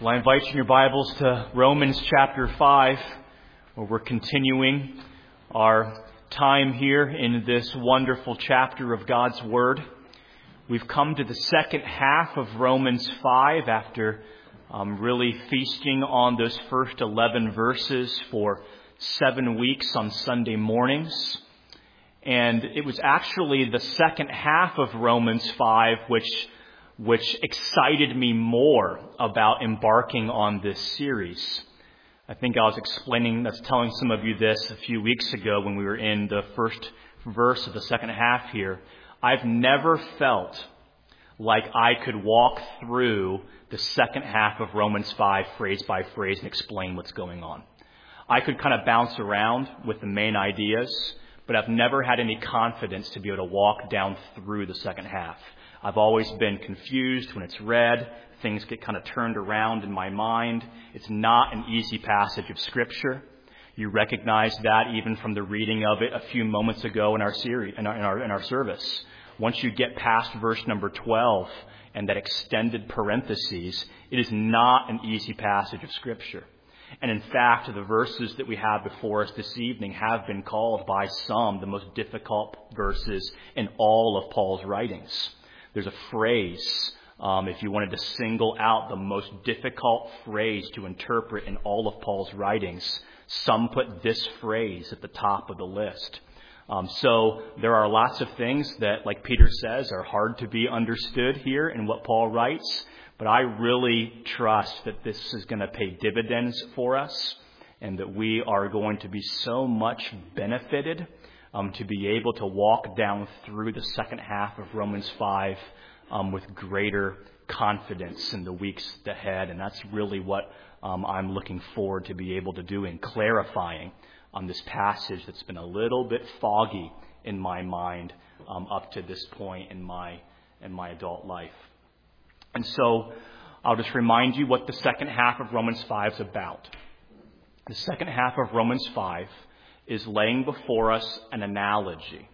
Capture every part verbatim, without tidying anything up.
Well, I invite you in your Bibles to Romans chapter five, where we're continuing our time here in this wonderful chapter of God's Word. We've come to the second half of Romans five after um, really feasting on those first eleven verses for seven weeks on Sunday mornings. And it was actually the second half of Romans five which which excited me more about embarking on this series. I think I was explaining, I was telling some of you this a few weeks ago when we were in the first verse of the second half here. I've never felt like I could walk through the second half of Romans five phrase by phrase and explain what's going on. I could kind of bounce around with the main ideas, but I've never had any confidence to be able to walk down through the second half. I've always been confused when it's read. Things get kind of turned around in my mind. It's not an easy passage of Scripture. You recognize that even from the reading of it a few moments ago in our series, in our, in our, in our service. Once you get past verse number twelve and that extended parentheses, it is not an easy passage of Scripture. And in fact, the verses that we have before us this evening have been called by some the most difficult verses in all of Paul's writings. There's a phrase, um, if you wanted to single out the most difficult phrase to interpret in all of Paul's writings, some put this phrase at the top of the list. Um, so there are lots of things that, like Peter says, are hard to be understood here in what Paul writes. But I really trust that this is going to pay dividends for us and that we are going to be so much benefited um, to be able to walk down through the second half of Romans five um, with greater confidence in the weeks ahead. And that's really what um, I'm looking forward to be able to do in clarifying on this passage that's been a little bit foggy in my mind um, up to this point in my in my adult life. And so I'll just remind you what the second half of Romans five is about. The second half of Romans five is laying before us an analogy.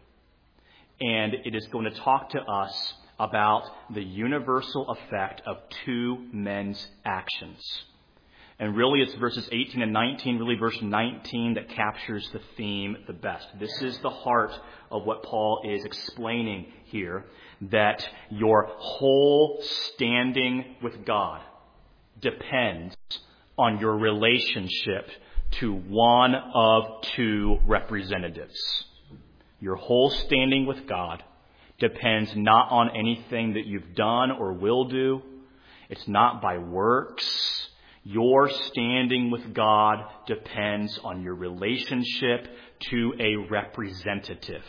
And it is going to talk to us about the universal effect of two men's actions. And really it's verses eighteen and nineteen, really verse nineteen that captures the theme the best. This is the heart of what Paul is explaining here, that your whole standing with God depends on your relationship to one of two representatives. Your whole standing with God depends not on anything that you've done or will do. It's not by works. Your standing with God depends on your relationship to a representative.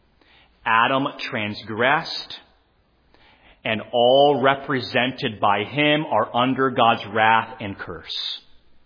Adam transgressed, and all represented by him are under God's wrath and curse.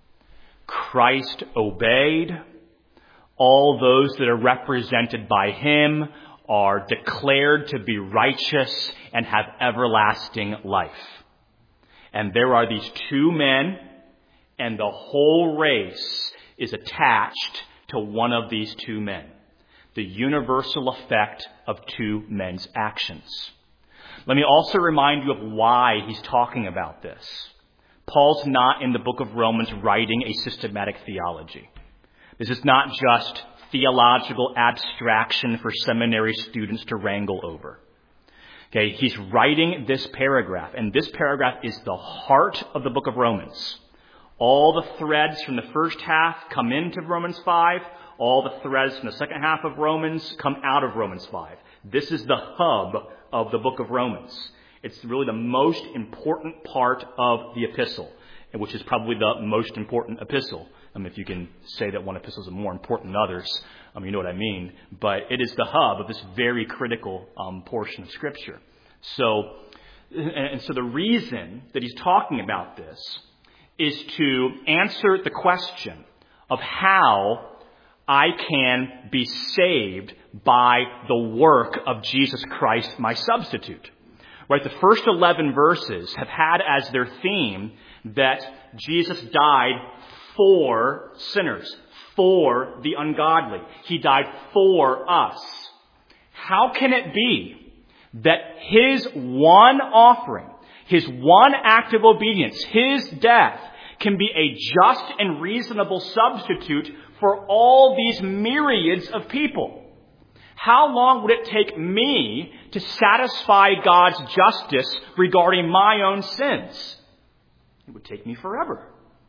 Christ obeyed. All those that are represented by him are declared to be righteous and have everlasting life. And there are these two men, and the whole race is attached to one of these two men. The universal effect of two men's actions. Let me also remind you of why he's talking about this. Paul's not in the book of Romans writing a systematic theology. This is not just theological abstraction for seminary students to wrangle over. Okay, he's writing this paragraph, and this paragraph is the heart of the book of Romans. All the threads from the first half come into Romans five. All the threads from the second half of Romans come out of Romans five. This is the hub of the book of Romans. It's really the most important part of the epistle, which is probably the most important epistle. I mean, if you can say that one epistle is more important than others, um, you know what I mean. But it is the hub of this very critical um, portion of Scripture. So, and so the reason that he's talking about this is to answer the question of how I can be saved by the work of Jesus Christ, my substitute. Right? The first eleven verses have had as their theme that Jesus died for sinners, for the ungodly. He died for us. How can it be that his one offering, his one act of obedience, his death, can be a just and reasonable substitute for all these myriads of people. How long would it take me to satisfy God's justice regarding my own sins? It would take me forever.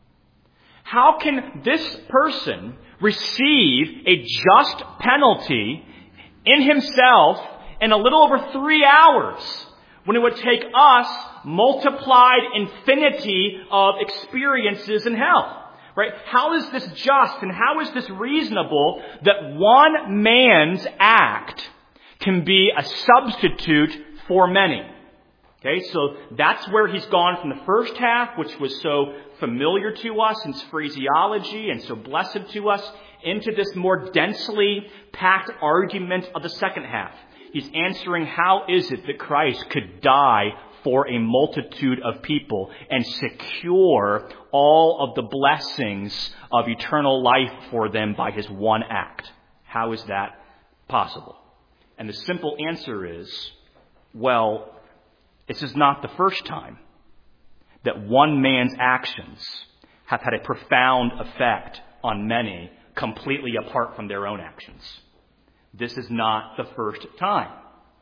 How can this person receive a just penalty in himself in a little over three hours when it would take us multiplied infinity of experiences in hell? Right? How is this just and how is this reasonable that one man's act can be a substitute for many? Okay, so that's where he's gone from the first half, which was so familiar to us in its phraseology and so blessed to us, into this more densely packed argument of the second half. He's answering how is it that Christ could die for a multitude of people and secure all of the blessings of eternal life for them by his one act. How is that possible? And the simple answer is, well, this is not the first time that one man's actions have had a profound effect on many completely apart from their own actions. This is not the first time.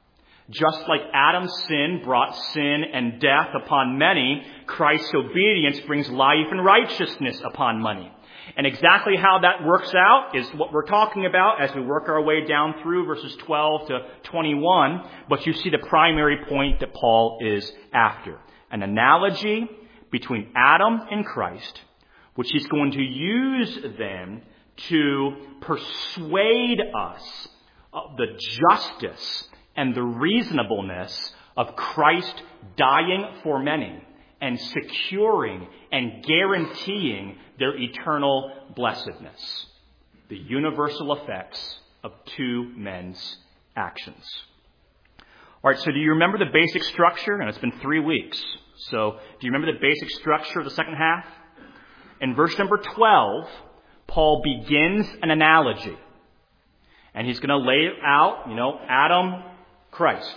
Just like Adam's sin brought sin and death upon many, Christ's obedience brings life and righteousness upon many. And exactly how that works out is what we're talking about as we work our way down through verses twelve to twenty-one. But you see the primary point that Paul is after. An analogy between Adam and Christ, which he's going to use then to persuade us of the justice and the reasonableness of Christ dying for many and securing and guaranteeing their eternal blessedness. The universal effects of two men's actions. All right, so do you remember the basic structure? And it's been three weeks. So do you remember the basic structure of the second half? In verse number twelve, Paul begins an analogy. And he's going to lay out, you know, Adam, Christ.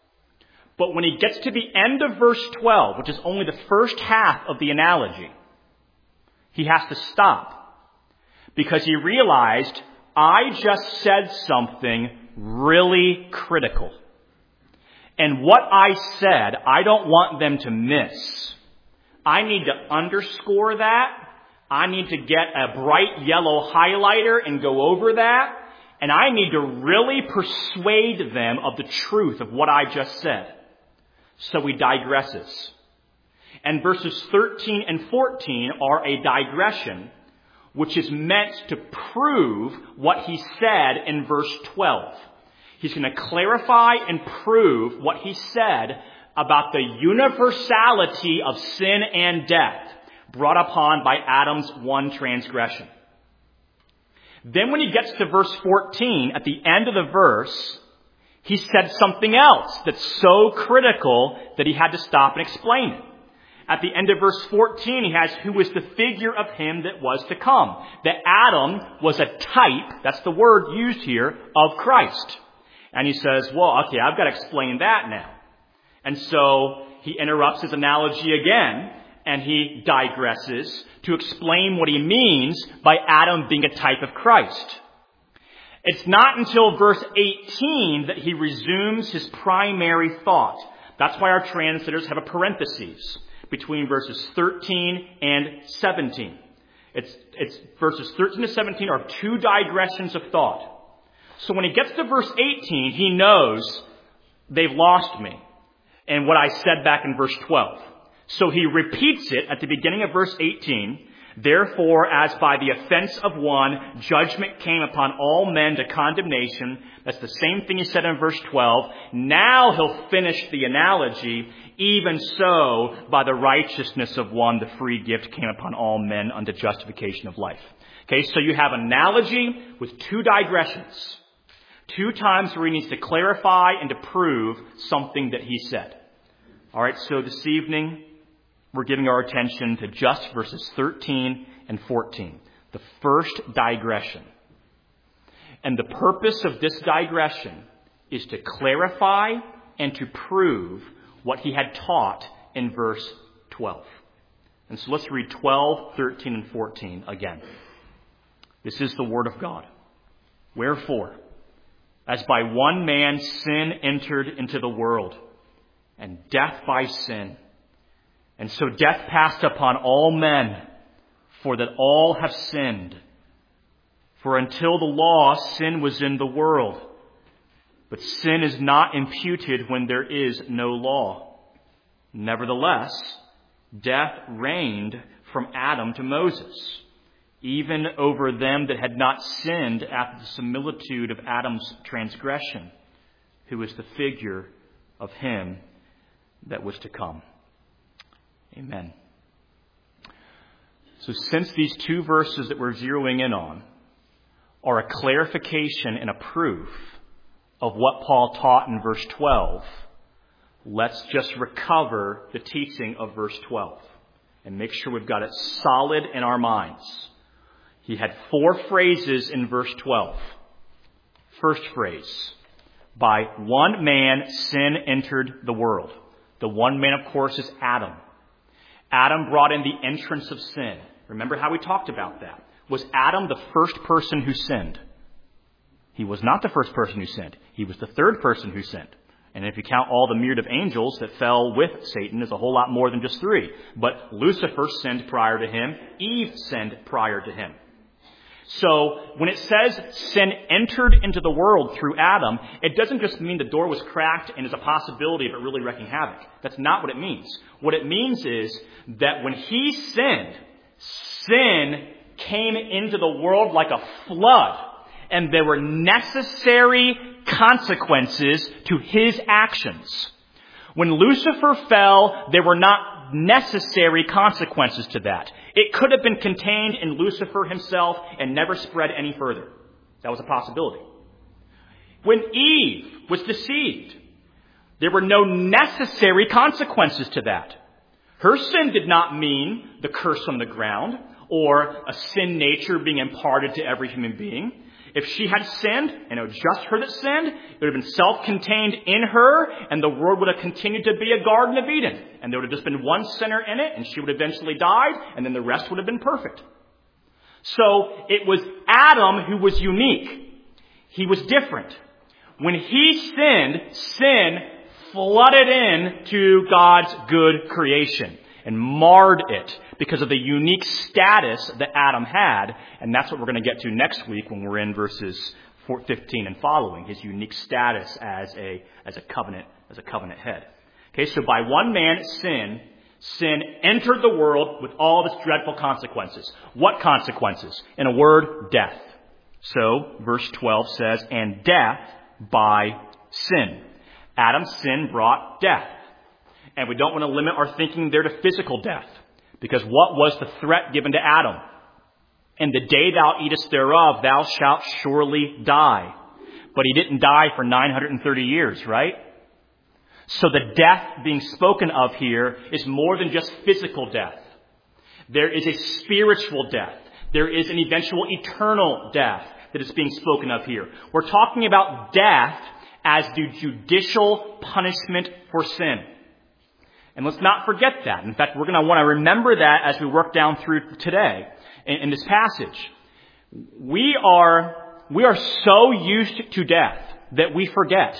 But when he gets to the end of verse twelve, which is only the first half of the analogy, he has to stop. Because he realized, I just said something really critical. And what I said, I don't want them to miss. I need to underscore that. I need to get a bright yellow highlighter and go over that. And I need to really persuade them of the truth of what I just said. So he digresses. And verses thirteen and fourteen are a digression, which is meant to prove what he said in verse twelve. He's going to clarify and prove what he said about the universality of sin and death brought upon by Adam's one transgression. Then when he gets to verse fourteen, at the end of the verse, he said something else that's so critical that he had to stop and explain it. At the end of verse fourteen, he has who is the figure of him that was to come. That Adam was a type, that's the word used here, of Christ. And he says, well, okay, I've got to explain that now. And so he interrupts his analogy again, and he digresses to explain what he means by Adam being a type of Christ. It's not until verse eighteen that he resumes his primary thought. That's why our translators have a parenthesis between verses thirteen and seventeen. It's, it's verses thirteen to seventeen are two digressions of thought. So when he gets to verse eighteen, he knows they've lost me and what I said back in verse twelve. So he repeats it at the beginning of verse eighteen. Therefore, as by the offense of one, judgment came upon all men to condemnation. That's the same thing he said in verse twelve. Now he'll finish the analogy. Even so, by the righteousness of one, the free gift came upon all men unto justification of life. Okay, so you have analogy with two digressions. Two times where he needs to clarify and to prove something that he said. All right, so this evening, we're giving our attention to just verses thirteen and fourteen, the first digression. And the purpose of this digression is to clarify and to prove what he had taught in verse twelve. And so let's read twelve, thirteen, and fourteen again. This is the word of God. Wherefore, as by one man sin entered into the world, and death by sin, and so death passed upon all men, for that all have sinned. For until the law, sin was in the world. But sin is not imputed when there is no law. Nevertheless, death reigned from Adam to Moses, even over them that had not sinned after the similitude of Adam's transgression, who is the figure of him that was to come. Amen. So since these two verses that we're zeroing in on are a clarification and a proof of what Paul taught in verse twelve, let's just recover the teaching of verse twelve and make sure we've got it solid in our minds. He had four phrases in verse twelve. First phrase, by one man sin entered the world. The one man, of course, is Adam. Adam brought in the entrance of sin. Remember how we talked about that. Was Adam the first person who sinned? He was not the first person who sinned. He was the third person who sinned. And if you count all the myriad of angels that fell with Satan, there's a whole lot more than just three. But Lucifer sinned prior to him. Eve sinned prior to him. So when it says sin entered into the world through Adam, it doesn't just mean the door was cracked and there's a possibility of it really wreaking havoc. That's not what it means. What it means is that when he sinned, sin came into the world like a flood, and there were necessary consequences to his actions. When Lucifer fell, there were not necessary consequences to that. It could have been contained in Lucifer himself and never spread any further. That was a possibility. When Eve was deceived, there were no necessary consequences to that. Her sin did not mean the curse on the ground or a sin nature being imparted to every human being. If she had sinned, and it was just her that sinned, it would have been self-contained in her, and the world would have continued to be a Garden of Eden. And there would have just been one sinner in it, and she would have eventually died, and then the rest would have been perfect. So it was Adam who was unique. He was different. When he sinned, sin flooded into God's good creation and marred it because of the unique status that Adam had. And that's what we're going to get to next week when we're in verses fifteen and following, his unique status as a, as a covenant, as a covenant head. Okay, so by one man, sin, sin entered the world with all of its dreadful consequences. What consequences? In a word, death. So, verse twelve says, and death by sin. Adam's sin brought death. And we don't want to limit our thinking there to physical death. Because what was the threat given to Adam? And the day thou eatest thereof, thou shalt surely die. But he didn't die for nine hundred thirty years, right? So the death being spoken of here is more than just physical death. There is a spiritual death. There is an eventual eternal death that is being spoken of here. We're talking about death as the judicial punishment for sin. And let's not forget that. In fact, we're going to want to remember that as we work down through today in, in this passage. We are, we are so used to death that we forget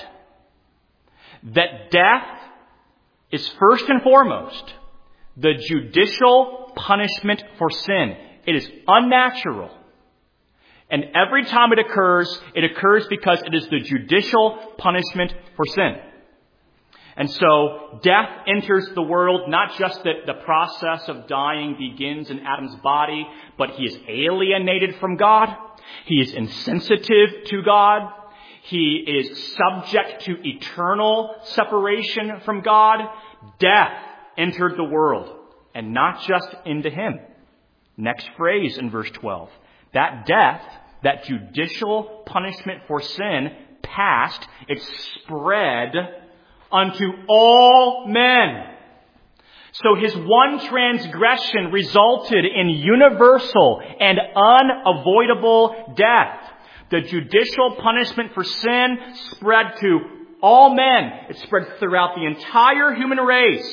that death is first and foremost the judicial punishment for sin. It is unnatural. And every time it occurs, it occurs because it is the judicial punishment for sin. And so death enters the world, not just that the process of dying begins in Adam's body, but he is alienated from God. He is insensitive to God. He is subject to eternal separation from God. Death entered the world, and not just into him. Next phrase in verse twelve. That death, that judicial punishment for sin passed, it spread unto all men. So his one transgression resulted in universal and unavoidable death. The judicial punishment for sin spread to all men. It spread throughout the entire human race. The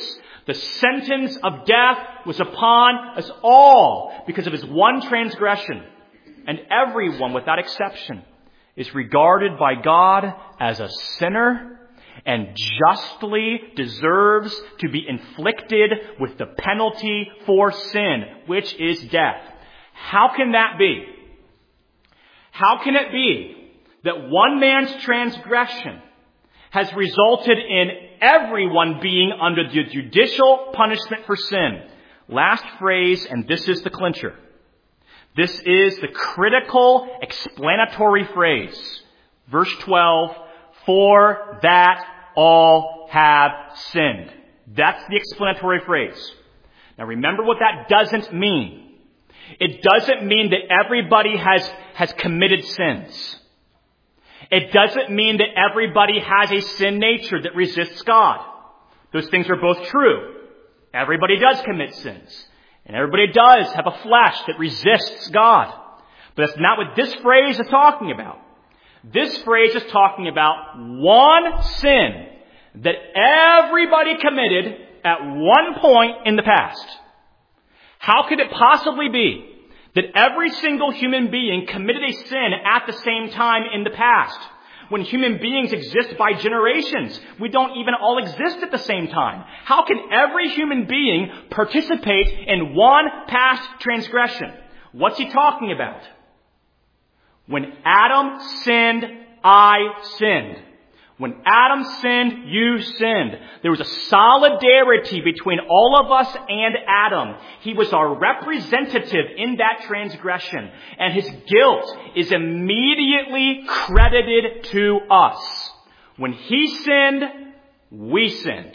The sentence of death was upon us all because of his one transgression. And everyone, without exception, is regarded by God as a sinner and justly deserves to be inflicted with the penalty for sin, which is death. How can that be? How can it be that one man's transgression has resulted in everyone being under the judicial punishment for sin? Last phrase, and this is the clincher. This is the critical explanatory phrase. Verse twelve, for that all have sinned. That's the explanatory phrase. Now remember what that doesn't mean. It doesn't mean that everybody has, has committed sins. It doesn't mean that everybody has a sin nature that resists God. Those things are both true. Everybody does commit sins. And everybody does have a flesh that resists God. But that's not what this phrase is talking about. This phrase is talking about one sin that everybody committed at one point in the past. How could it possibly be that every single human being committed a sin at the same time in the past? When human beings exist by generations, we don't even all exist at the same time. How can every human being participate in one past transgression? What's he talking about? When Adam sinned, I sinned. When Adam sinned, you sinned. There was a solidarity between all of us and Adam. He was our representative in that transgression. And his guilt is immediately credited to us. When he sinned, we sinned.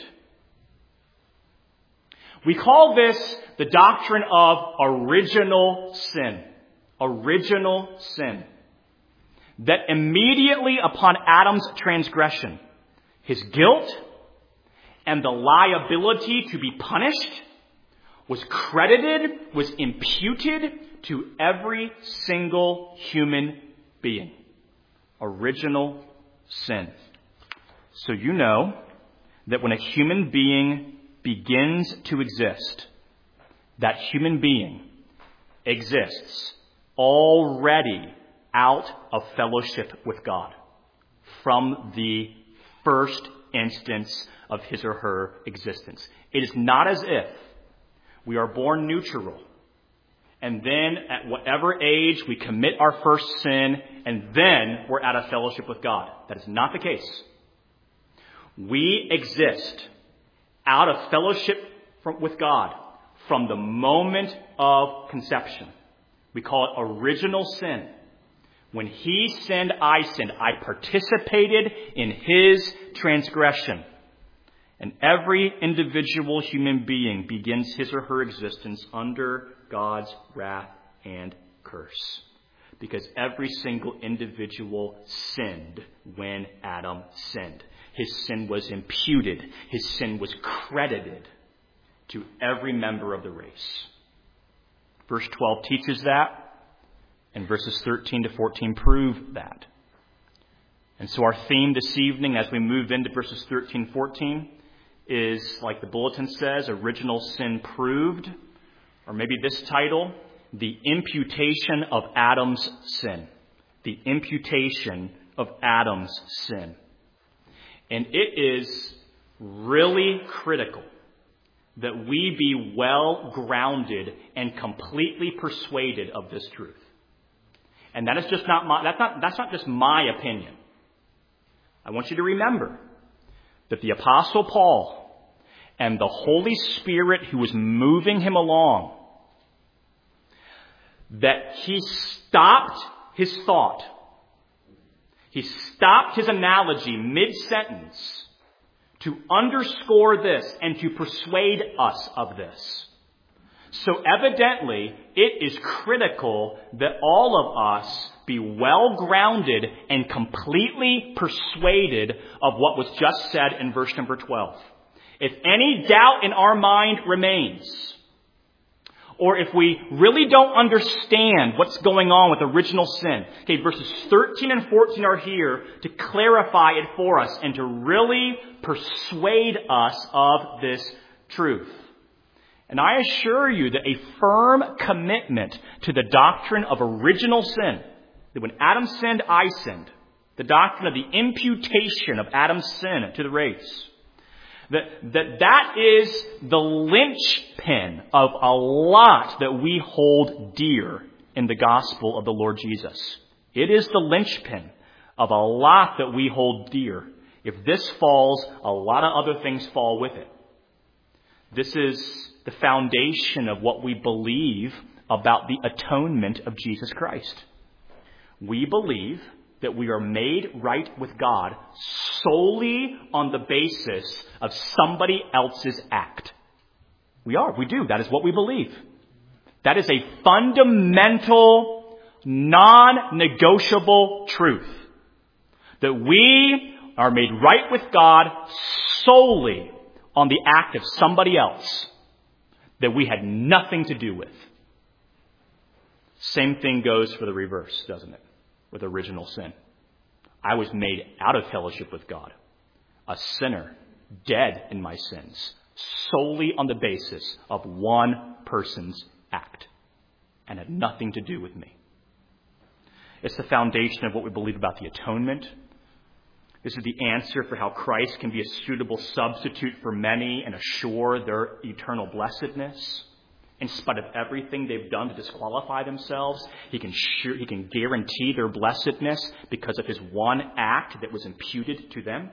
We call this the doctrine of original sin. Original sin. That immediately upon Adam's transgression, his guilt and the liability to be punished was credited, was imputed to every single human being. Original sin. So you know that when a human being begins to exist, that human being exists already out of fellowship with God from the first instance of his or her existence. It is not as if we are born neutral and then at whatever age we commit our first sin and then we're out of fellowship with God. That is not the case. We exist out of fellowship from, with God from the moment of conception. We call it original sin. When he sinned, I sinned. I participated in his transgression. And every individual human being begins his or her existence under God's wrath and curse. Because every single individual sinned when Adam sinned. His sin was imputed. His sin was credited to every member of the race. Verse twelve teaches that. And verses thirteen to fourteen prove that. And so our theme this evening as we move into verses thirteen, fourteen is, like the bulletin says, original sin proved. Or maybe this title, the imputation of Adam's sin. The imputation of Adam's sin. And it is really critical that we be well grounded and completely persuaded of this truth. And that is just not my, that's not, that's not just my opinion. I want you to remember that the Apostle Paul and the Holy Spirit who was moving him along, that he stopped his thought. He stopped his analogy mid-sentence to underscore this and to persuade us of this. So evidently, it is critical that all of us be well grounded and completely persuaded of what was just said in verse number twelve. If any doubt in our mind remains, or if we really don't understand what's going on with original sin, okay, verses thirteen and fourteen are here to clarify it for us and to really persuade us of this truth. And I assure you that a firm commitment to the doctrine of original sin, that when Adam sinned, I sinned, the doctrine of the imputation of Adam's sin to the race, that that, that is the linchpin of a lot that we hold dear in the gospel of the Lord Jesus. It is the linchpin of a lot that we hold dear. If this falls, a lot of other things fall with it. This is the foundation of what we believe about the atonement of Jesus Christ. We believe that we are made right with God solely on the basis of somebody else's act. We are. We do. That is what we believe. That is a fundamental, non-negotiable truth. That we are made right with God solely on the act of somebody else that we had nothing to do with. Same thing goes for the reverse, doesn't it? With original sin. I was made out of fellowship with God, a sinner, dead in my sins, solely on the basis of one person's act, and had nothing to do with me. It's the foundation of what we believe about the atonement. This is the answer for how Christ can be a suitable substitute for many and assure their eternal blessedness. In spite of everything they've done to disqualify themselves, he can sure, he can guarantee their blessedness because of his one act that was imputed to them.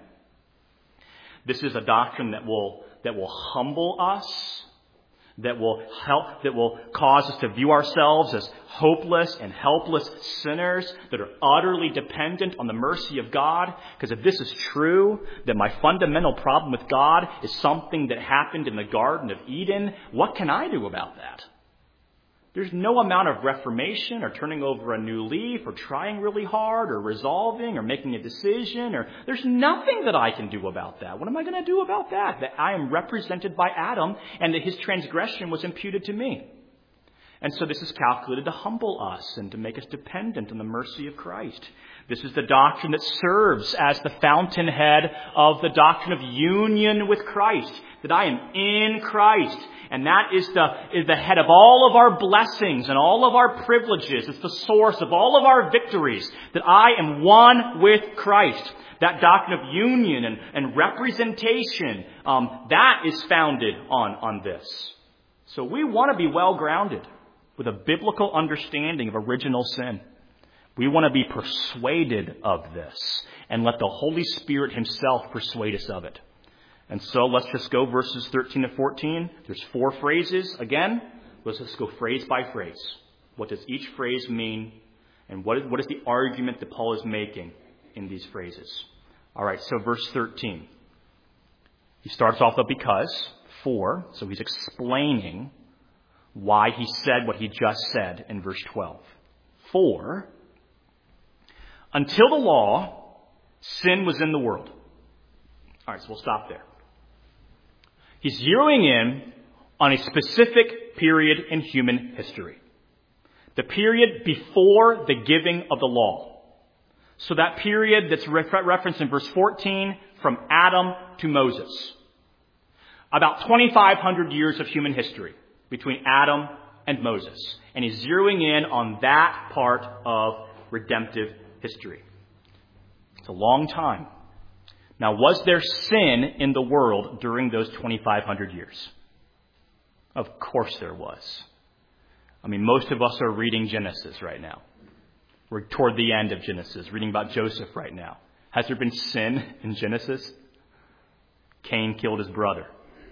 This is a doctrine that will that will humble us, that will help, that will cause us to view ourselves as hopeless and helpless sinners that are utterly dependent on the mercy of God. Because if this is true, that my fundamental problem with God is something that happened in the Garden of Eden, what can I do about that? There's no amount of reformation or turning over a new leaf or trying really hard or resolving or making a decision, or there's nothing that I can do about that. What am I going to do about that? That I am represented by Adam and that his transgression was imputed to me. And so this is calculated to humble us and to make us dependent on the mercy of Christ. This is the doctrine that serves as the fountainhead of the doctrine of union with Christ, that I am in Christ. And that is the, is the head of all of our blessings and all of our privileges. It's the source of all of our victories, that I am one with Christ. That doctrine of union and, and representation, um, that is founded on, on this. So we want to be well grounded with a biblical understanding of original sin. We want to be persuaded of this and let the Holy Spirit himself persuade us of it. And so let's just go verses thirteen to fourteen. There's four phrases. Again, let's just go phrase by phrase. What does each phrase mean? And what is, what is the argument that Paul is making in these phrases? All right, so verse thirteen. He starts off with because, for, so he's explaining why he said what he just said in verse twelve. For, until the law, sin was in the world. All right, so we'll stop there. He's zeroing in on a specific period in human history. The period before the giving of the law. So that period that's re- referenced in verse fourteen, from Adam to Moses. About twenty-five hundred years of human history between Adam and Moses. And he's zeroing in on that part of redemptive history. It's a long time. Now, was there sin in the world during those twenty-five hundred years? Of course there was. I mean, most of us are reading Genesis right now. We're toward the end of Genesis, reading about Joseph right now. Has there been sin in Genesis? Cain killed his brother.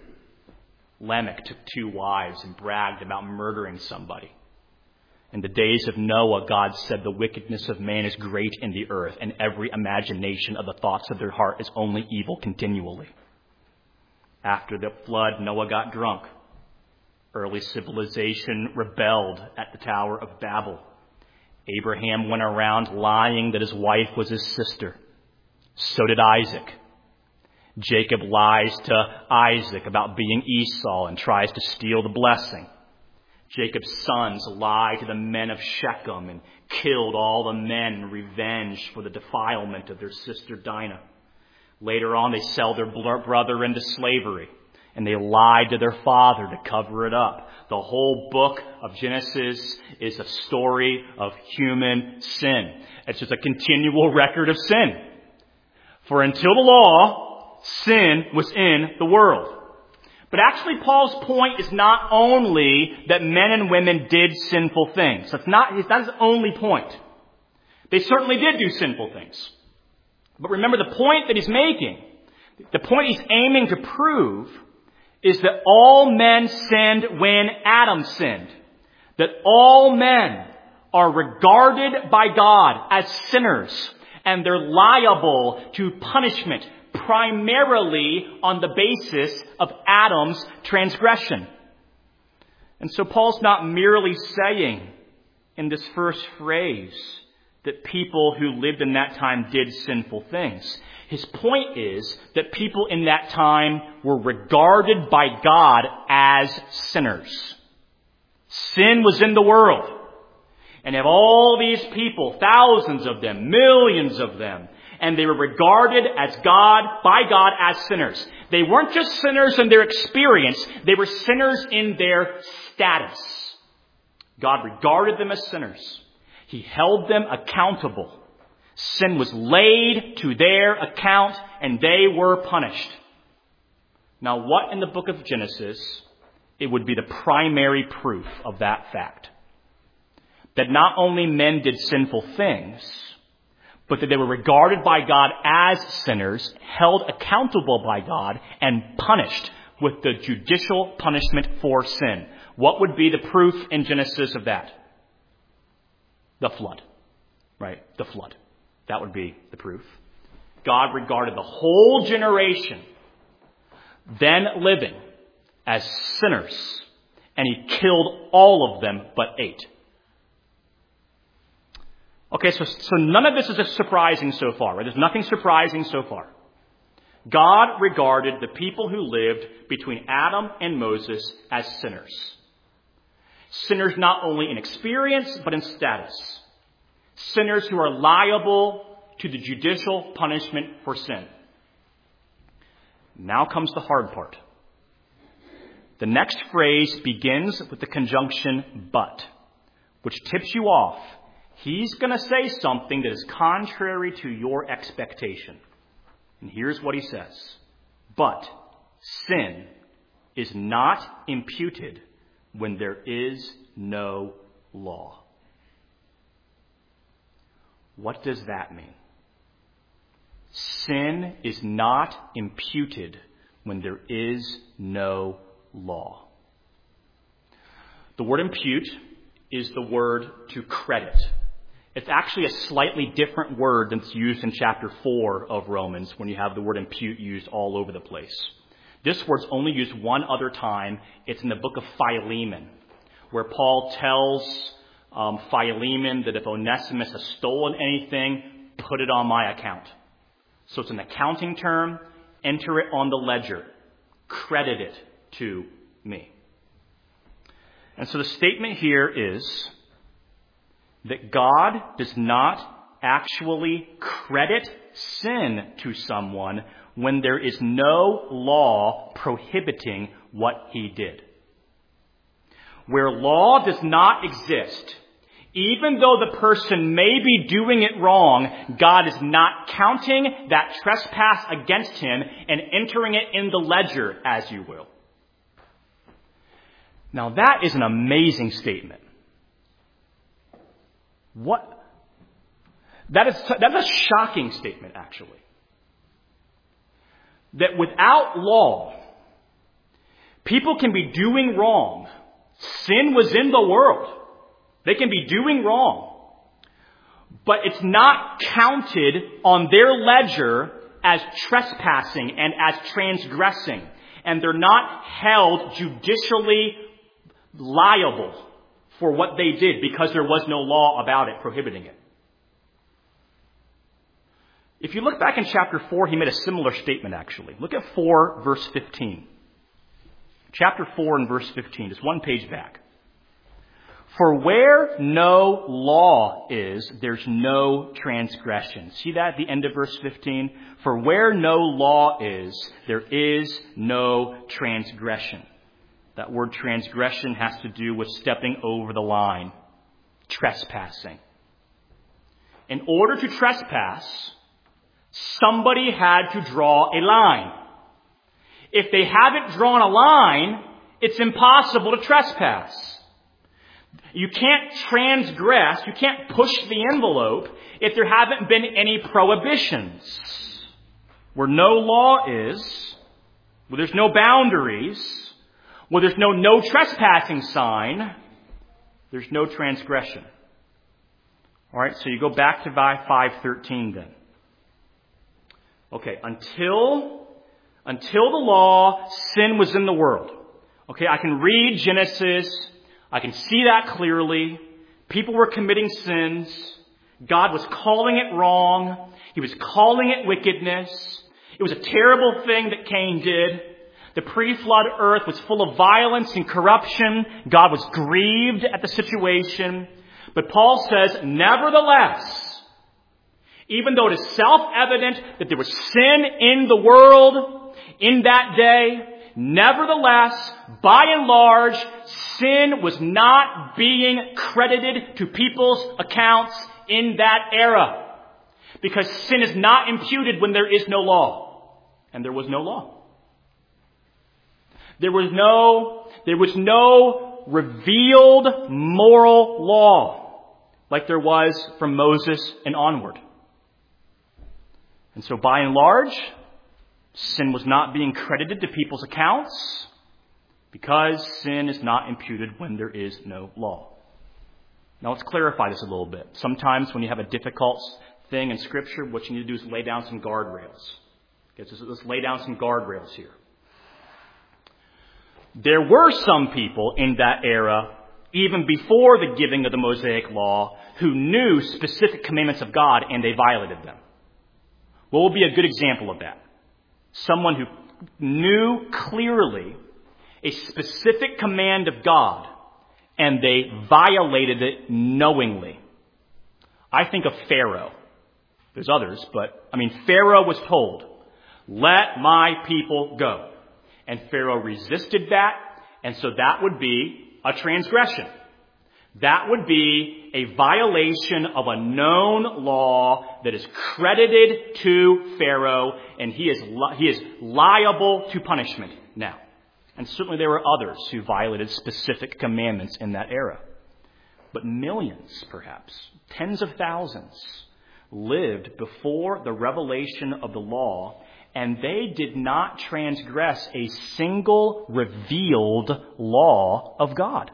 Lamech took two wives and bragged about murdering somebody. In the days of Noah, God said the wickedness of man is great in the earth, and every imagination of the thoughts of their heart is only evil continually. After the flood, Noah got drunk. Early civilization rebelled at the Tower of Babel. Abraham went around lying that his wife was his sister. So did Isaac. Jacob lies to Isaac about being Esau and tries to steal the blessing. Jacob's sons lie to the men of Shechem and killed all the men in revenge for the defilement of their sister Dinah. Later on, they sell their brother into slavery. And they lied to their father to cover it up. The whole book of Genesis is a story of human sin. It's just a continual record of sin. For until the law, sin was in the world. But actually, Paul's point is not only that men and women did sinful things. That's not, that's his only point. They certainly did do sinful things. But remember, the point that he's making, the point he's aiming to prove, is that all men sinned when Adam sinned. That all men are regarded by God as sinners, and they're liable to punishment primarily on the basis of Adam's transgression. And so Paul's not merely saying in this first phrase that people who lived in that time did sinful things. His point is that people in that time were regarded by God as sinners. Sin was in the world. And of all these people, thousands of them, millions of them, and they were regarded as God, by God as sinners. They weren't just sinners in their experience, they were sinners in their status. God regarded them as sinners. He held them accountable. Sin was laid to their account, and they were punished. Now, what in the book of Genesis, it would be the primary proof of that fact? That not only men did sinful things, but that they were regarded by God as sinners, held accountable by God, and punished with the judicial punishment for sin. What would be the proof in Genesis of that? The flood. Right? The flood. That would be the proof. God regarded the whole generation then living as sinners, and he killed all of them but eight. Okay, so, so none of this is surprising so far, right? There's nothing surprising so far. God regarded the people who lived between Adam and Moses as sinners. Sinners not only in experience, but in status. Sinners who are liable to the judicial punishment for sin. Now comes the hard part. The next phrase begins with the conjunction but, which tips you off. He's going to say something that is contrary to your expectation. And here's what he says. But sin is not imputed when there is no law. What does that mean? Sin is not imputed when there is no law. The word impute is the word to credit. It's actually a slightly different word than it's used in chapter four of Romans when you have the word impute used all over the place. This word's only used one other time. It's in the book of Philemon, where Paul tells um, Philemon that if Onesimus has stolen anything, put it on my account. So it's an accounting term. Enter it on the ledger. Credit it to me. And so the statement here is that God does not actually credit sin to someone when there is no law prohibiting what he did. Where law does not exist, even though the person may be doing it wrong, God is not counting that trespass against him and entering it in the ledger, as you will. Now that is an amazing statement. What? That is, that's a shocking statement, actually. That without law, people can be doing wrong. Sin was in the world. They can be doing wrong. But it's not counted on their ledger as trespassing and as transgressing. And they're not held judicially liable for what they did because there was no law about it prohibiting it. If you look back in chapter four, he made a similar statement, actually. Look at four, verse fifteen. Chapter four and verse fifteen, just one page back. For where no law is, there's no transgression. See that at the end of verse fifteen? For where no law is, there is no transgression. That word transgression has to do with stepping over the line, trespassing. In order to trespass, somebody had to draw a line. If they haven't drawn a line, it's impossible to trespass. You can't transgress, you can't push the envelope if there haven't been any prohibitions. Where no law is, where there's no boundaries, where there's no no trespassing sign, there's no transgression. All right, so you go back to five thirteen then. Okay, until until the law, sin was in the world. Okay, I can read Genesis. I can see that clearly. People were committing sins. God was calling it wrong. He was calling it wickedness. It was a terrible thing that Cain did. The pre-flood earth was full of violence and corruption. God was grieved at the situation. But Paul says, nevertheless, even though it is self-evident that there was sin in the world in that day, nevertheless, by and large, sin was not being credited to people's accounts in that era. Because sin is not imputed when there is no law. And there was no law. There was no, there was no revealed moral law like there was from Moses and onward. And so by and large, sin was not being credited to people's accounts because sin is not imputed when there is no law. Now let's clarify this a little bit. Sometimes when you have a difficult thing in Scripture, what you need to do is lay down some guardrails. Okay, so let's lay down some guardrails here. There were some people in that era, even before the giving of the Mosaic Law, who knew specific commandments of God and they violated them. What will be a good example of that? Someone who knew clearly a specific command of God and they violated it knowingly. I think of Pharaoh. There's others, but I mean, Pharaoh was told, let my people go. And Pharaoh resisted that, and so that would be a transgression. That would be a violation of a known law that is credited to Pharaoh, and he is li- he is liable to punishment now. And certainly there were others who violated specific commandments in that era. But millions, perhaps, tens of thousands, lived before the revelation of the law, and they did not transgress a single revealed law of God.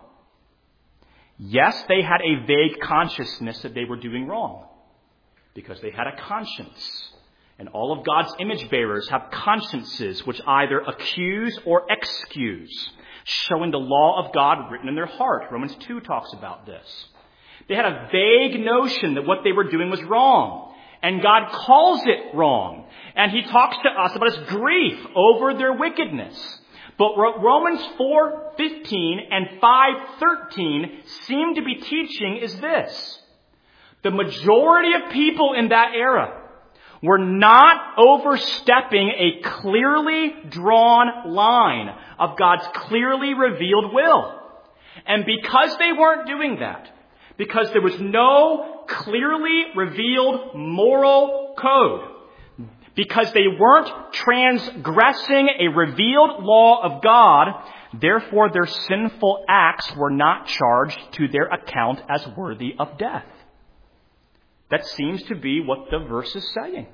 Yes, they had a vague consciousness that they were doing wrong because they had a conscience. And all of God's image bearers have consciences which either accuse or excuse, showing the law of God written in their heart. Romans two talks about this. They had a vague notion that what they were doing was wrong. And God calls it wrong. And he talks to us about his grief over their wickedness. But Romans four fifteen and five thirteen seem to be teaching is this. The majority of people in that era were not overstepping a clearly drawn line of God's clearly revealed will. And because they weren't doing that, because there was no clearly revealed moral code, because they weren't transgressing a revealed law of God, therefore their sinful acts were not charged to their account as worthy of death. That seems to be what the verse is saying.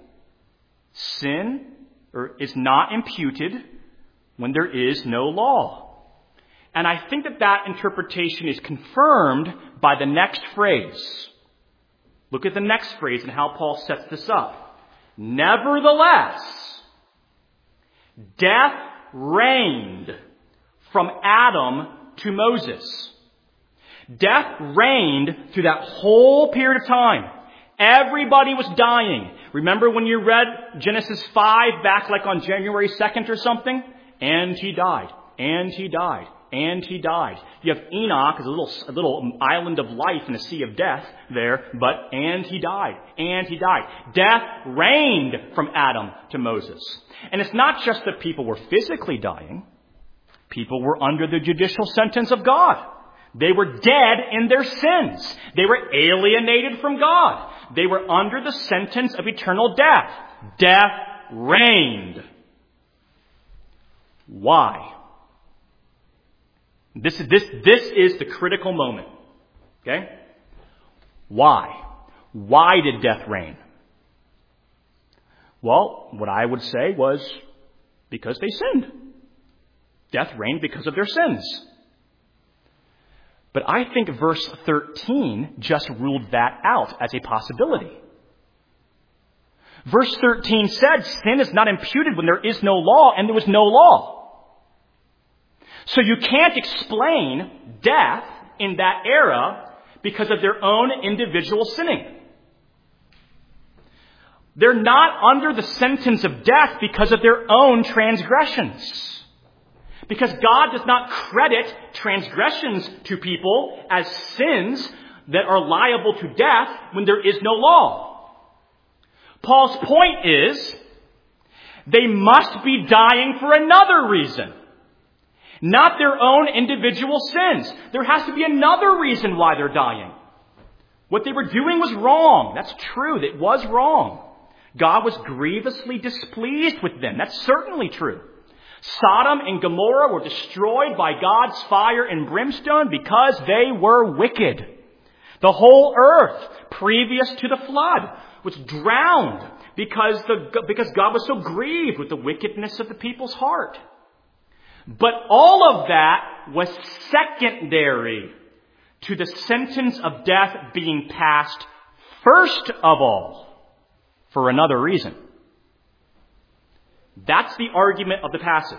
Sin is not imputed when there is no law. And I think that that interpretation is confirmed by the next phrase. Look at the next phrase and how Paul sets this up. Nevertheless, death reigned from Adam to Moses. Death reigned through that whole period of time. Everybody was dying. Remember when you read Genesis five back like on January second or something? And he died. And he died. and he died. You have Enoch as a little, a little island of life in a sea of death there, but and he died, and he died. Death reigned from Adam to Moses. And it's not just that people were physically dying. People were under the judicial sentence of God. They were dead in their sins. They were alienated from God. They were under the sentence of eternal death. Death reigned. Why? This is, this, this is the critical moment. Okay? Why? Why did death reign? Well, what I would say was because they sinned. Death reigned because of their sins. But I think verse thirteen just ruled that out as a possibility. Verse thirteen said, sin is not imputed when there is no law, and there was no law. So you can't explain death in that era because of their own individual sinning. They're not under the sentence of death because of their own transgressions. Because God does not credit transgressions to people as sins that are liable to death when there is no law. Paul's point is, they must be dying for another reason. Not their own individual sins. There has to be another reason why they're dying. What they were doing was wrong. That's true. It was wrong. God was grievously displeased with them. That's certainly true. Sodom and Gomorrah were destroyed by God's fire and brimstone because they were wicked. The whole earth, previous to the flood, was drowned because, the, because God was so grieved with the wickedness of the people's heart. But all of that was secondary to the sentence of death being passed first of all for another reason. That's the argument of the passage.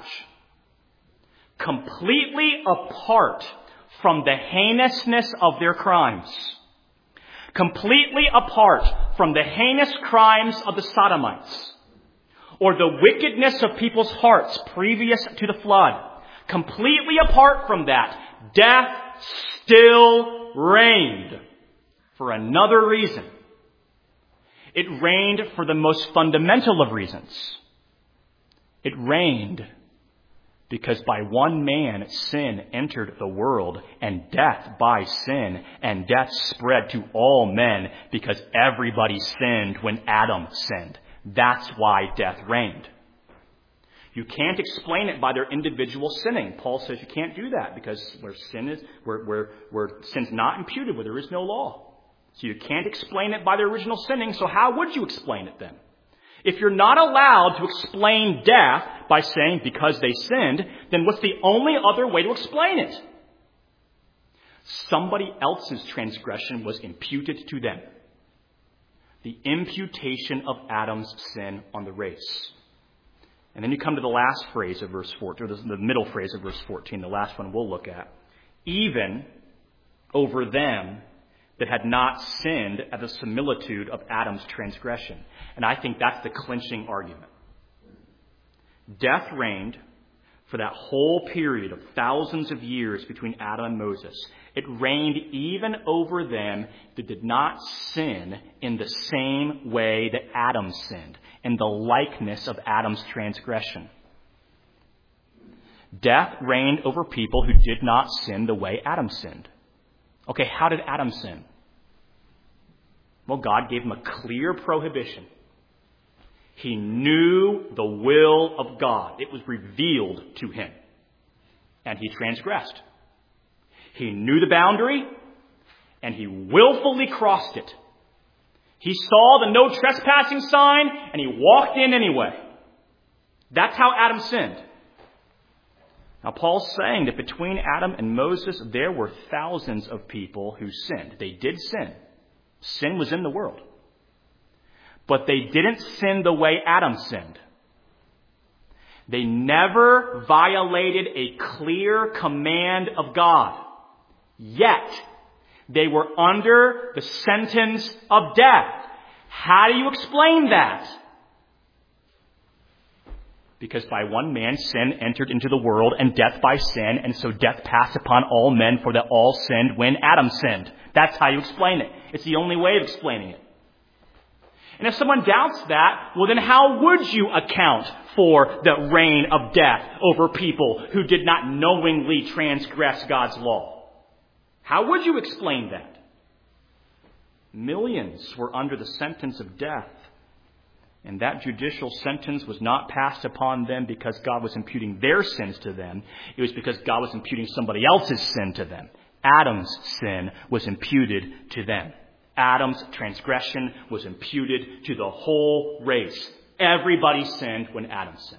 Completely apart from the heinousness of their crimes. Completely apart from the heinous crimes of the Sodomites. Or the wickedness of people's hearts previous to the flood. Completely apart from that, death still reigned for another reason. It reigned for the most fundamental of reasons. It reigned because by one man sin entered the world, and death by sin, and death spread to all men because everybody sinned when Adam sinned. That's why death reigned. You can't explain it by their individual sinning. Paul says you can't do that because where sin is, where, where, where sin's not imputed, where there is no law. So you can't explain it by their original sinning, so how would you explain it then? If you're not allowed to explain death by saying because they sinned, then what's the only other way to explain it? Somebody else's transgression was imputed to them. The imputation of Adam's sin on the race. And then you come to the last phrase of verse fourteen, or the middle phrase of verse fourteen, the last one we'll look at. Even over them that had not sinned at the similitude of Adam's transgression. And I think that's the clinching argument. Death reigned for that whole period of thousands of years between Adam and Moses. It reigned even over them that did not sin in the same way that Adam sinned, in the likeness of Adam's transgression. Death reigned over people who did not sin the way Adam sinned. Okay, how did Adam sin? Well, God gave him a clear prohibition. He knew the will of God. It was revealed to him. And he transgressed. He knew the boundary, and he willfully crossed it. He saw the no trespassing sign, and he walked in anyway. That's how Adam sinned. Now, Paul's saying that between Adam and Moses, there were thousands of people who sinned. They did sin. Sin was in the world. But they didn't sin the way Adam sinned. They never violated a clear command of God. Yet, they were under the sentence of death. How do you explain that? Because by one man sin entered into the world, and death by sin, and so death passed upon all men, for that all sinned when Adam sinned. That's how you explain it. It's the only way of explaining it. And if someone doubts that, well then how would you account for the reign of death over people who did not knowingly transgress God's law? How would you explain that? Millions were under the sentence of death. And that judicial sentence was not passed upon them because God was imputing their sins to them. It was because God was imputing somebody else's sin to them. Adam's sin was imputed to them. Adam's transgression was imputed to the whole race. Everybody sinned when Adam sinned.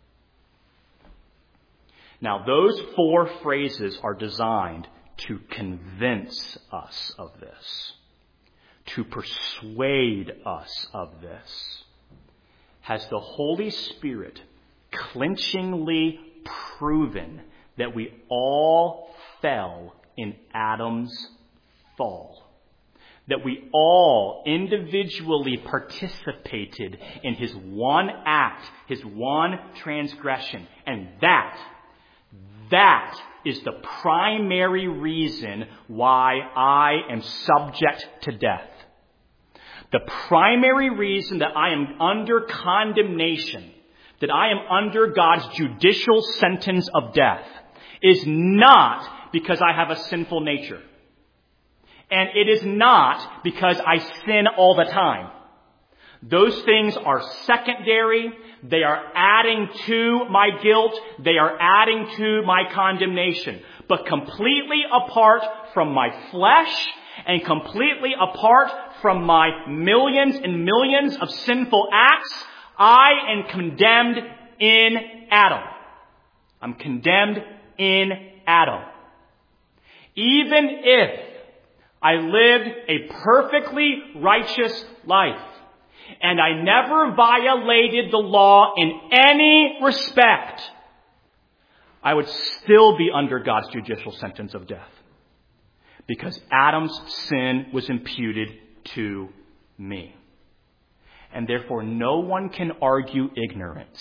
Now, those four phrases are designed to convince us of this, to persuade us of this. Has the Holy Spirit clinchingly proven that we all fell in Adam's fall? That we all individually participated in his one act, his one transgression. And that, that is the primary reason why I am subject to death. The primary reason that I am under condemnation, that I am under God's judicial sentence of death, is not because I have a sinful nature. And it is not because I sin all the time. Those things are secondary. They are adding to my guilt. They are adding to my condemnation. But completely apart from my flesh and completely apart from my millions and millions of sinful acts, I am condemned in Adam. I'm condemned in Adam. Even if I lived a perfectly righteous life and I never violated the law in any respect, I would still be under God's judicial sentence of death. Because Adam's sin was imputed to me. And therefore, no one can argue ignorance.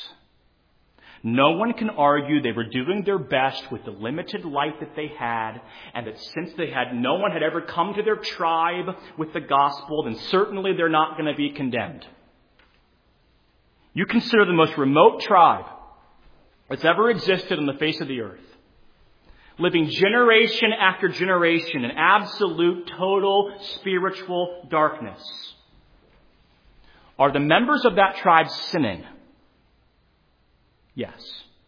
No one can argue they were doing their best with the limited life that they had, and that since they had, no one had ever come to their tribe with the gospel, then certainly they're not going to be condemned. You consider the most remote tribe that's ever existed on the face of the earth, living generation after generation in absolute, total spiritual darkness. Are the members of that tribe sinning? Yes.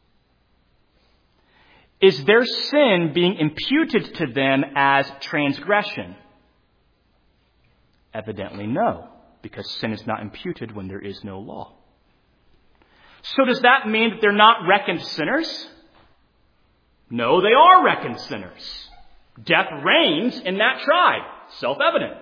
Is their sin being imputed to them as transgression? Evidently no, because sin is not imputed when there is no law. So does that mean that they're not reckoned sinners? No, they are reckoned sinners. Death reigns in that tribe. Self-evident.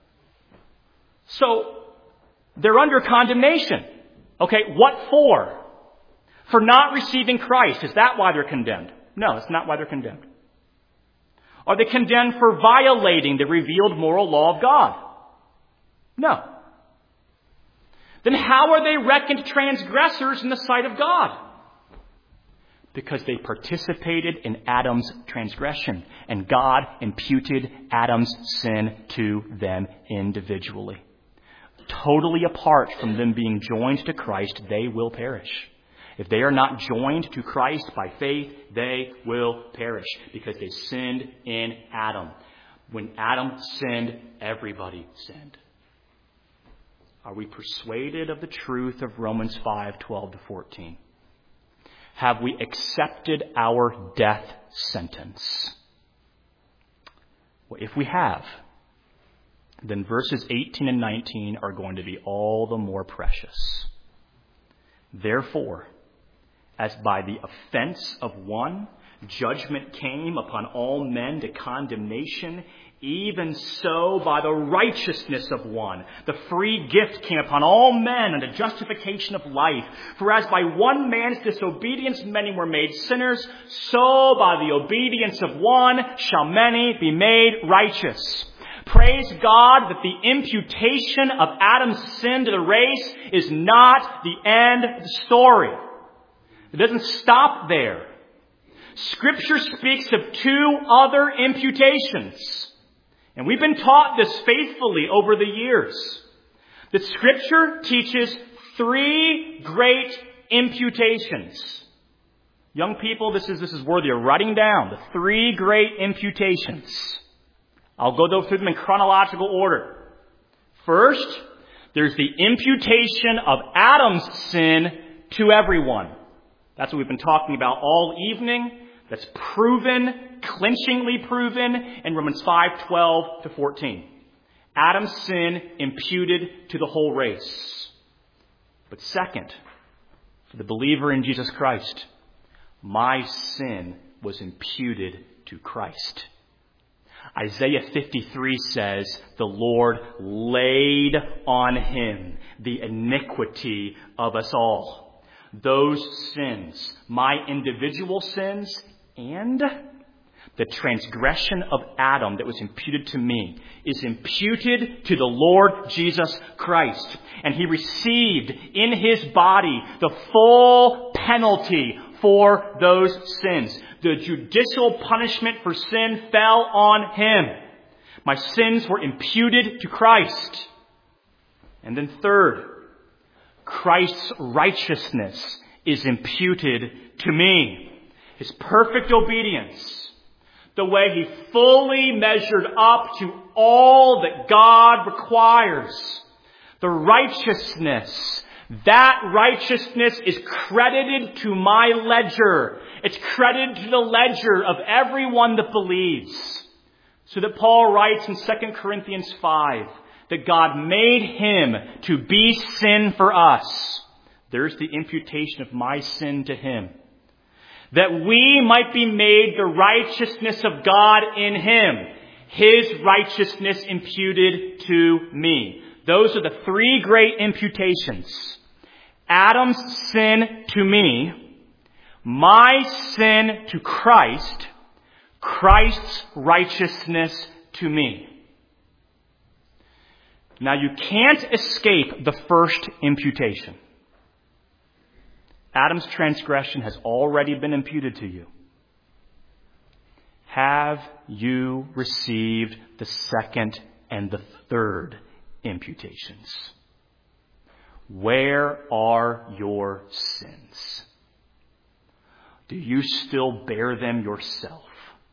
So, they're under condemnation. Okay, what for? For not receiving Christ. Is that why they're condemned? No, it's not why they're condemned. Are they condemned for violating the revealed moral law of God? No. Then how are they reckoned transgressors in the sight of God? Because they participated in Adam's transgression, and God imputed Adam's sin to them individually. Totally apart from them being joined to Christ, they will perish. If they are not joined to Christ by faith, they will perish because they sinned in Adam. When Adam sinned, everybody sinned. Are we persuaded of the truth of Romans five, twelve to fourteen? Have we accepted our death sentence? Well, if we have, then verses eighteen and nineteen are going to be all the more precious. Therefore, as by the offense of one, judgment came upon all men to condemnation, even so by the righteousness of one, the free gift came upon all men unto justification of life. For as by one man's disobedience many were made sinners, so by the obedience of one shall many be made righteous. Praise God that the imputation of Adam's sin to the race is not the end of the story. It doesn't stop there. Scripture speaks of two other imputations. And we've been taught this faithfully over the years. That Scripture teaches three great imputations. Young people, this is, this is worthy of writing down. The three great imputations. I'll go through them in chronological order. First, there's the imputation of Adam's sin to everyone. That's what we've been talking about all evening. That's proven, clinchingly proven in Romans five, twelve to fourteen. Adam's sin imputed to the whole race. But second, for the believer in Jesus Christ, my sin was imputed to Christ. Isaiah fifty-three says, the Lord laid on him the iniquity of us all. Those sins, my individual sins, and the transgression of Adam that was imputed to me, is imputed to the Lord Jesus Christ. And he received in his body the full penalty for those sins. The judicial punishment for sin fell on him. My sins were imputed to Christ. And then third, Christ's righteousness is imputed to me. His perfect obedience, the way he fully measured up to all that God requires. The righteousness, that righteousness is credited to my ledger. It's credited to the ledger of everyone that believes. So that Paul writes in Second Corinthians five that God made him to be sin for us. There's the imputation of my sin to him. That we might be made the righteousness of God in him. His righteousness imputed to me. Those are the three great imputations. Adam's sin to me, my sin to Christ, Christ's righteousness to me. Now you can't escape the first imputation. Adam's transgression has already been imputed to you. Have you received the second and the third imputations? Where are your sins? Do you still bear them yourself?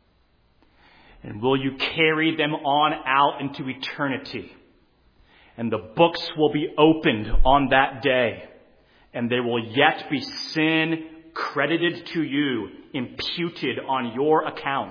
And will you carry them on out into eternity? And the books will be opened on that day. And there will yet be sin credited to you, imputed on your account.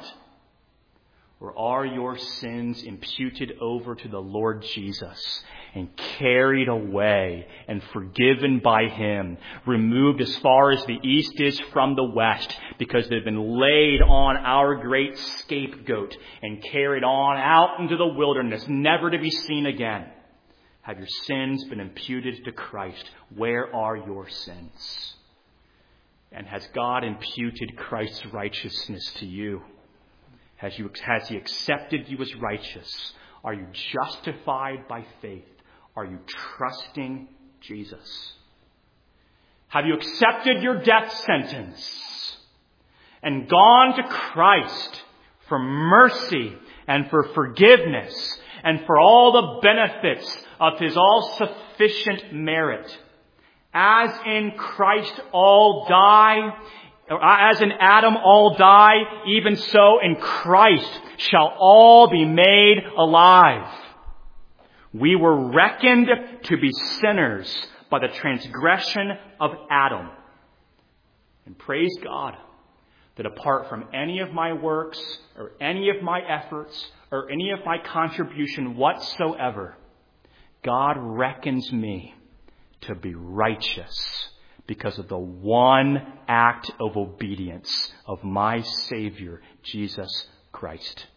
Or are your sins imputed over to the Lord Jesus and carried away and forgiven by him, removed as far as the east is from the west, because they've been laid on our great scapegoat and carried on out into the wilderness, never to be seen again? Have your sins been imputed to Christ? Where are your sins? And has God imputed Christ's righteousness to you? Has, you, has he accepted you as righteous? Are you justified by faith? Are you trusting Jesus? Have you accepted your death sentence and gone to Christ for mercy and for forgiveness and for all the benefits of his all-sufficient merit? As in Christ all die, or as in Adam all die, even so in Christ shall all be made alive. We were reckoned to be sinners by the transgression of Adam. And praise God that apart from any of my works or any of my efforts or any of my contribution whatsoever, God reckons me to be righteous because of the one act of obedience of my Savior, Jesus Christ.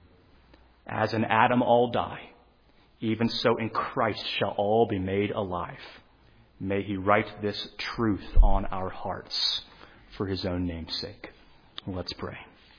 As in Adam all die, even so in Christ shall all be made alive. May he write this truth on our hearts for his own name's sake. Let's pray.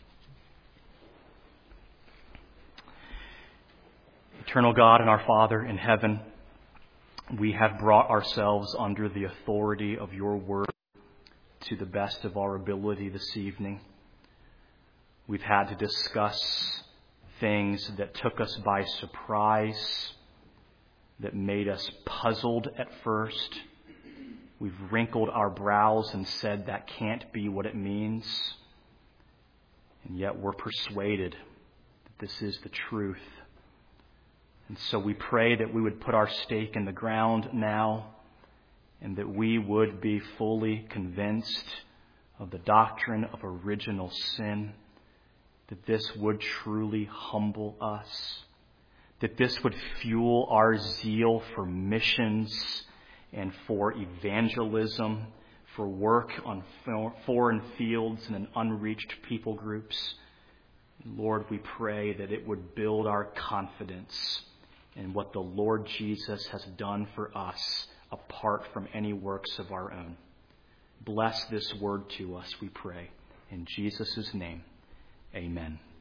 Eternal God and our Father in heaven, we have brought ourselves under the authority of your word to the best of our ability this evening. We've had to discuss things that took us by surprise, that made us puzzled at first. We've wrinkled our brows and said that can't be what it means. And yet we're persuaded that this is the truth. And so we pray that we would put our stake in the ground now, and that we would be fully convinced of the doctrine of original sin, that this would truly humble us, that this would fuel our zeal for missions and for evangelism, for work on foreign fields and in unreached people groups. Lord, we pray that it would build our confidence in what the Lord Jesus has done for us apart from any works of our own. Bless this word to us, we pray. In Jesus' name, amen.